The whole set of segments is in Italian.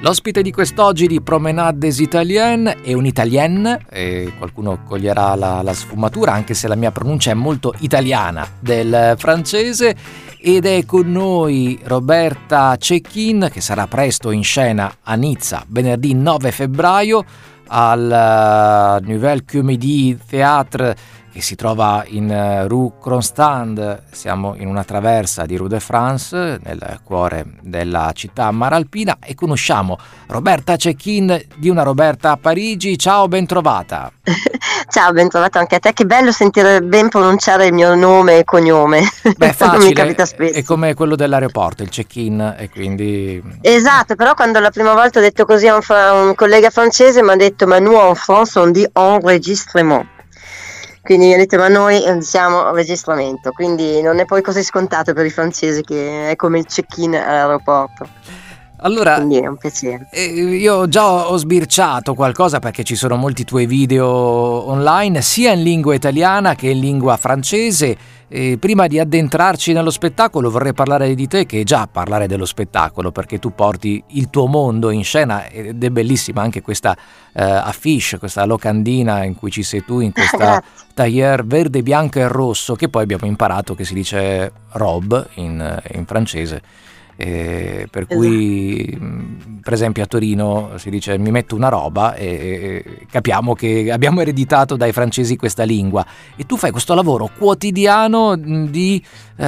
L'ospite di quest'oggi di Promenade des Italiennes è un'italienne, e qualcuno coglierà la sfumatura, anche se la mia pronuncia è molto italiana del francese, ed è con noi Roberta Cecchin, che sarà presto in scena a Nizza venerdì 9 febbraio al Nouvelle Comédie Théâtre, che si trova in Rue Cronstand. Siamo in una traversa di Rue de France, nel cuore della città maralpina, e conosciamo Roberta Cecchin di Una Roberta a Parigi. Ciao, ben trovata. Ciao, ben trovato anche a te. Che bello sentire ben pronunciare il mio nome e cognome. Beh, facile, non mi capita spesso. È come quello dell'aeroporto, il check-in, e quindi... Esatto, però quando la prima volta ho detto così a un collega francese mi ha detto ma nous en France on dit enregistrement. Quindi mi ha detto ma noi diciamo registramento, quindi non è poi così scontato per i francesi che è come il check-in all'aeroporto. Allora, quindi è un piacere. Io già ho sbirciato qualcosa, perché ci sono molti tuoi video online sia in lingua italiana che in lingua francese. Prima di addentrarci nello spettacolo vorrei parlare di te, che è già parlare dello spettacolo, perché tu porti il tuo mondo in scena ed è bellissima anche questa affiche, questa locandina in cui ci sei tu in questa tailleur verde, bianco e rosso, che poi abbiamo imparato che si dice robe in francese. Per cui per esempio a Torino si dice mi metto una roba, e capiamo che abbiamo ereditato dai francesi questa lingua, e tu fai questo lavoro quotidiano di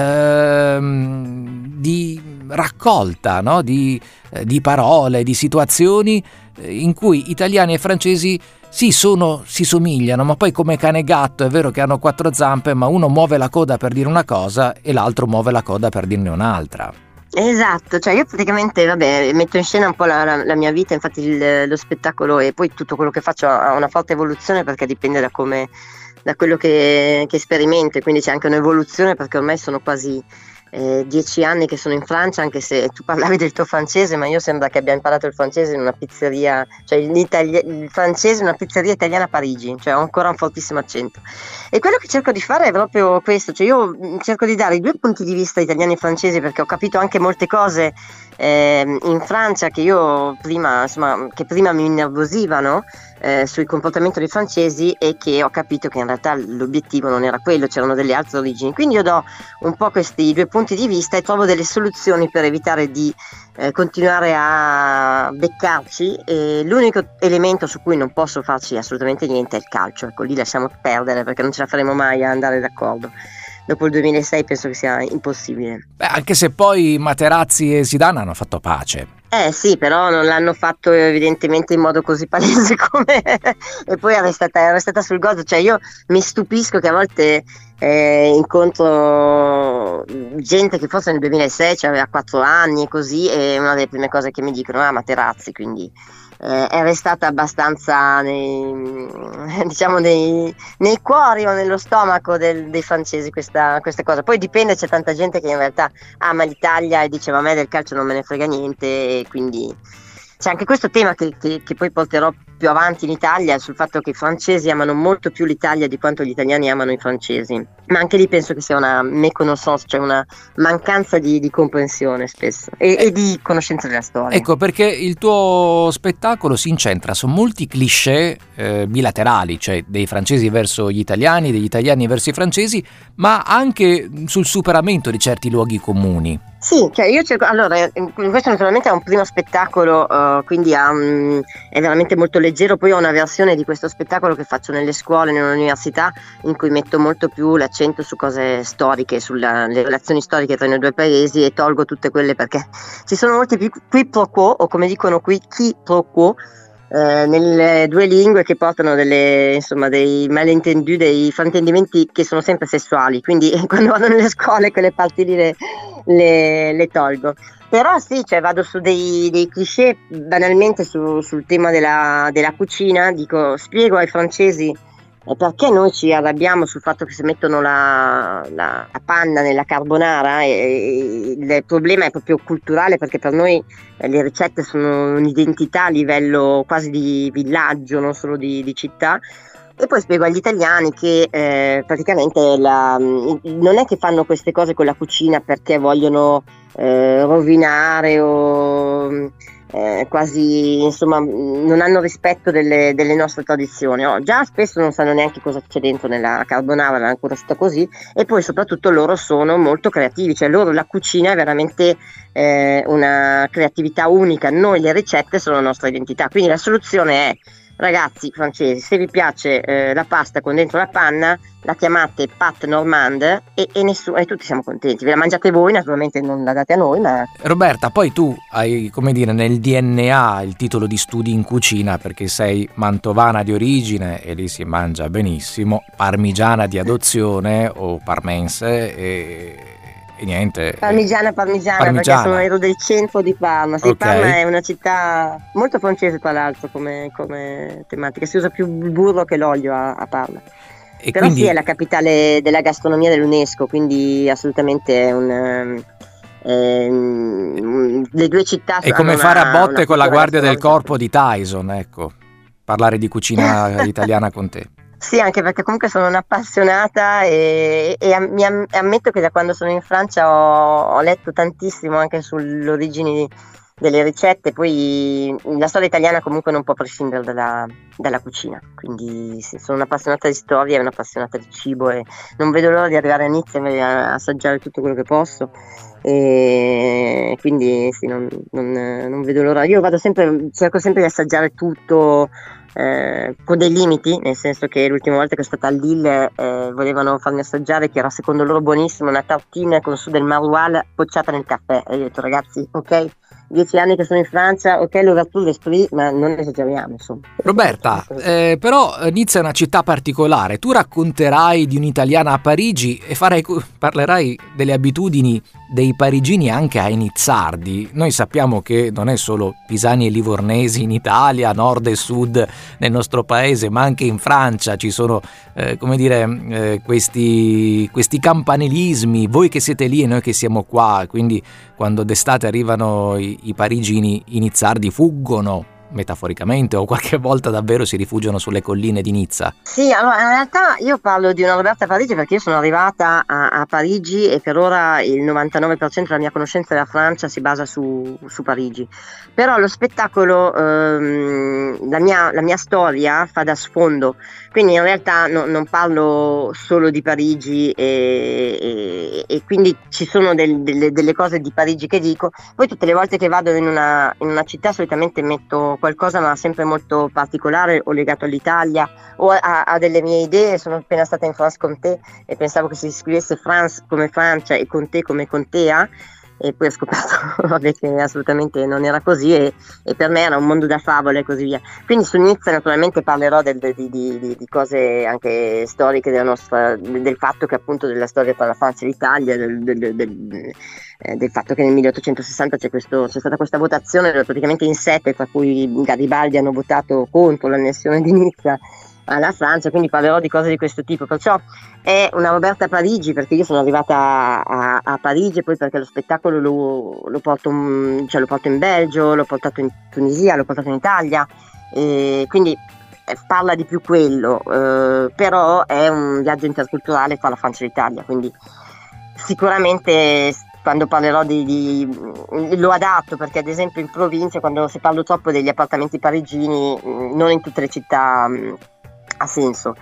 raccolta, no? di parole, di situazioni in cui italiani e francesi si somigliano, ma poi come cane e gatto. È vero che hanno quattro zampe, ma uno muove la coda per dire una cosa e l'altro muove la coda per dirne un'altra. Esatto, cioè io praticamente metto in scena un po' la mia vita, infatti lo spettacolo e poi tutto quello che faccio ha una forte evoluzione, perché dipende da quello che sperimento, quindi c'è anche un'evoluzione, perché ormai sono quasi 10 anni che sono in Francia, anche se tu parlavi del tuo francese, ma io sembra che abbia imparato il francese in una pizzeria, cioè il francese in una pizzeria italiana a Parigi, cioè ho ancora un fortissimo accento. E quello che cerco di fare è proprio questo, cioè io cerco di dare i due punti di vista italiani e francesi, perché ho capito anche molte cose in Francia che prima mi innervosivano sui comportamenti dei francesi, e che ho capito che in realtà l'obiettivo non era quello, c'erano delle altre origini. Quindi io do un po' questi due punti di vista e trovo delle soluzioni per evitare di continuare a beccarci. L'unico elemento su cui non posso farci assolutamente niente è il calcio, ecco, lì lasciamo perdere, perché non ce la faremo mai a andare d'accordo. Dopo il 2006 penso che sia impossibile. Beh, anche se poi Materazzi e Zidane hanno fatto pace. Sì, però non l'hanno fatto evidentemente in modo così palese come e poi è restata sul gozzo. Cioè io mi stupisco che a volte incontro gente che forse nel 2006 aveva 4 anni e così, e una delle prime cose che mi dicono Materazzi, quindi è restata abbastanza nei cuori o nello stomaco dei francesi questa cosa. Poi dipende, c'è tanta gente che in realtà ama l'Italia e dice ma a me del calcio non me ne frega niente, e quindi c'è anche questo tema che poi porterò più avanti in Italia, sul fatto che i francesi amano molto più l'Italia di quanto gli italiani amano i francesi, ma anche lì penso che sia una méconnaissance, cioè una mancanza di comprensione spesso e di conoscenza della storia. Ecco perché il tuo spettacolo si incentra su molti cliché bilaterali, cioè dei francesi verso gli italiani, degli italiani verso i francesi, ma anche sul superamento di certi luoghi comuni. Sì, cioè io cerco, allora questo naturalmente è un primo spettacolo, quindi è veramente molto leggero. Poi ho una versione di questo spettacolo che faccio nelle scuole, nell'università, in cui metto molto più l'accento su cose storiche, sulle relazioni storiche tra i due paesi, e tolgo tutte quelle, perché ci sono molti più qui pro quo, o come dicono qui chi pro quo, nelle due lingue, che portano dei malintendus, dei fraintendimenti che sono sempre sessuali. Quindi quando vado nelle scuole quelle parti lì le tolgo. Però sì, cioè vado su dei cliché, banalmente sul tema della cucina. Spiego ai francesi perché noi ci arrabbiamo sul fatto che si mettono la panna nella carbonara, e il problema è proprio culturale, perché per noi le ricette sono un'identità a livello quasi di villaggio, non solo di città. E poi spiego agli italiani che praticamente non è che fanno queste cose con la cucina perché vogliono rovinare o quasi, insomma, non hanno rispetto delle nostre tradizioni. Già spesso non sanno neanche cosa c'è dentro nella carbonara, ancora sta così, e poi soprattutto loro sono molto creativi, cioè loro la cucina è veramente una creatività unica, noi le ricette sono la nostra identità, quindi la soluzione è: ragazzi francesi, se vi piace la pasta con dentro la panna, la chiamate pâte normande e tutti siamo contenti. Ve la mangiate voi, naturalmente non la date a noi, ma... Roberta, poi tu hai, come dire, nel DNA il titolo di studi in cucina perché sei mantovana di origine e lì si mangia benissimo, parmigiana di adozione o parmense e niente. Parmigiana, perché ero del centro di Parma. Sì, okay. Parma è una città molto francese, tra l'altro, come tematica. Si usa più il burro che l'olio a Parma. E però quindi... sì, è la capitale della gastronomia dell'UNESCO, quindi assolutamente le due città. È come fare a botte con la guardia del corpo di Tyson, ecco, parlare di cucina italiana con te. Sì, anche perché comunque sono un'appassionata e ammetto che da quando sono in Francia ho letto tantissimo anche sulle origini delle ricette, poi la storia italiana comunque non può prescindere dalla cucina, quindi sì, sono un'appassionata di storia e un'appassionata di cibo e non vedo l'ora di arrivare a Nizza e assaggiare tutto quello che posso, e quindi sì, non vedo l'ora. Io cerco sempre di assaggiare tutto, con dei limiti, nel senso che l'ultima volta che sono stata a Lille volevano farmi assaggiare, che era secondo loro buonissimo, una tartine con su del maroilles pocciata nel caffè, e io ho detto: ragazzi, ok, 10 anni che sono in Francia, ok, l'ouverture d'esprit, ma non esageriamo, insomma. Roberta, però Nizza è una città particolare. Tu racconterai di un'italiana a Parigi e parlerai delle abitudini dei parigini anche ai nizzardi. Noi sappiamo che non è solo pisani e livornesi in Italia, nord e sud nel nostro paese, ma anche in Francia ci sono questi campanilismi, voi che siete lì e noi che siamo qua, quindi quando d'estate arrivano i parigini, i nizzardi fuggono metaforicamente o qualche volta davvero si rifugiano sulle colline di Nizza. Sì, allora in realtà io parlo di una Roberta a Parigi perché io sono arrivata a Parigi e per ora il 99% della mia conoscenza della Francia si basa su Parigi, però lo spettacolo, la mia storia fa da sfondo, quindi in realtà non parlo solo di Parigi e quindi ci sono delle cose di Parigi che dico. Poi tutte le volte che vado in una città solitamente metto qualcosa, ma sempre molto particolare o legato all'italia o a delle mie idee. Sono appena stata in France Comté e pensavo che si scrivesse France come Francia e Comté come Contea, e poi ho scoperto che assolutamente non era così e per me era un mondo da favole e così via. Quindi su Nizza naturalmente parlerò di cose anche storiche del fatto che appunto della storia tra la Francia e l'Italia, del fatto che nel 1860 c'è stata questa votazione praticamente in 7, tra cui Garibaldi hanno votato contro l'annessione di Nizza alla Francia, quindi parlerò di cose di questo tipo. Perciò è una Roberta a Parigi perché io sono arrivata a Parigi, e poi perché lo spettacolo lo porto in Belgio, l'ho portato in Tunisia, l'ho portato in Italia, e quindi parla di più quello, però è un viaggio interculturale tra la Francia e l'Italia, quindi sicuramente quando parlerò lo adatto, perché ad esempio in provincia, quando si parla troppo degli appartamenti parigini, non in tutte le città ha senso,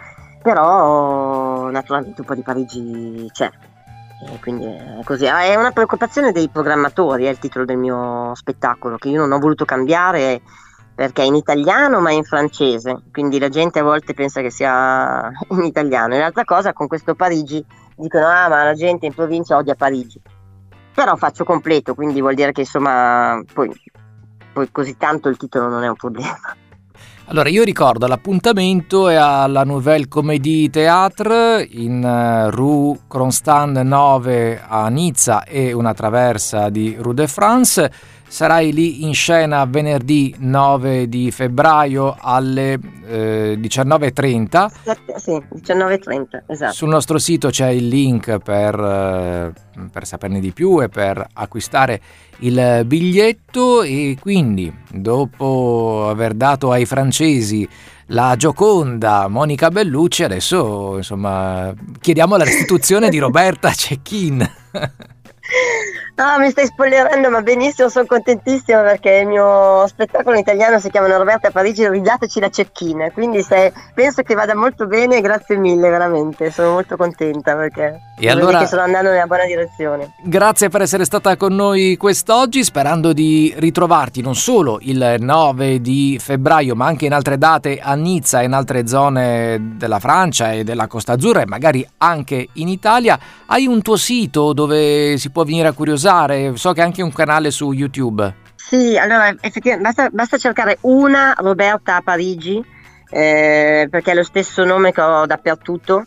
però naturalmente un po' di Parigi c'è, e quindi è così. È una preoccupazione dei programmatori, è il titolo del mio spettacolo, che io non ho voluto cambiare perché è in italiano ma è in francese, quindi la gente a volte pensa che sia in italiano, e l'altra cosa, con questo Parigi dicono: ah, ma la gente in provincia odia Parigi, però faccio completo, quindi vuol dire che insomma poi così tanto il titolo non è un problema. Allora io ricordo l'appuntamento è alla Nouvelle Comédie Théâtre in Rue Constant 9 a Nizza e una traversa di Rue de France. Sarai lì in scena venerdì 9 di febbraio alle 19:30. Sì, 19:30, esatto. Sul nostro sito c'è il link per saperne di più e per acquistare il biglietto, e quindi dopo aver dato ai francesi la Gioconda, Monica Bellucci, adesso insomma chiediamo la restituzione di Roberta Cecchin. No, mi stai spoilerando, ma benissimo, sono contentissima perché il mio spettacolo in italiano si chiama Roberta a Parigi, ridateci la cecchina, quindi penso che vada molto bene, grazie mille, veramente, sono molto contenta perché allora, che sto andando nella buona direzione. Grazie per essere stata con noi quest'oggi, sperando di ritrovarti non solo il 9 di febbraio, ma anche in altre date a Nizza e in altre zone della Francia e della Costa Azzurra e magari anche in Italia. Hai un tuo sito dove si può venire a curiosare? So che hai anche un canale su YouTube. Sì, allora effettivamente basta cercare una Roberta a Parigi, perché è lo stesso nome che ho dappertutto.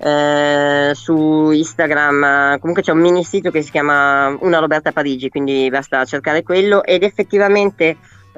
Su Instagram comunque c'è un mini sito che si chiama Una Roberta a Parigi, quindi basta cercare quello, ed effettivamente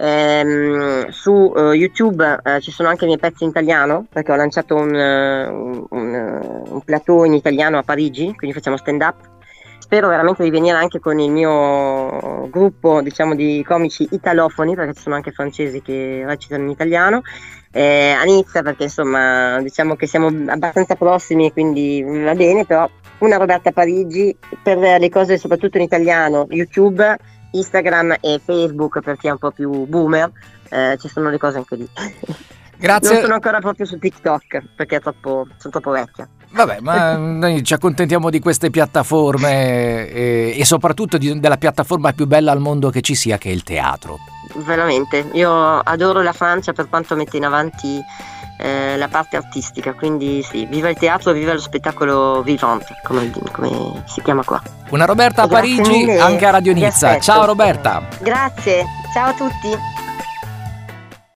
su YouTube ci sono anche i miei pezzi in italiano, perché ho lanciato un plateau in italiano a Parigi, quindi facciamo stand up. Spero veramente di venire anche con il mio gruppo, diciamo, di comici italofoni, perché ci sono anche francesi che recitano in italiano, a Nizza, perché insomma diciamo che siamo abbastanza prossimi, quindi va bene. Però una Roberta a Parigi per le cose soprattutto in italiano, YouTube, Instagram e Facebook per chi è un po' più boomer, ci sono le cose anche lì. Grazie. Non sono ancora proprio su TikTok perché sono troppo vecchia. Vabbè, ma noi ci accontentiamo di queste piattaforme e soprattutto della piattaforma più bella al mondo che ci sia, che è il teatro. Veramente, io adoro la Francia per quanto mette in avanti la parte artistica, quindi sì, viva il teatro, viva lo spettacolo vivante, come si chiama qua. Una Roberta a Parigi, anche a Radio Nizza. Ciao Roberta. Grazie, ciao a tutti.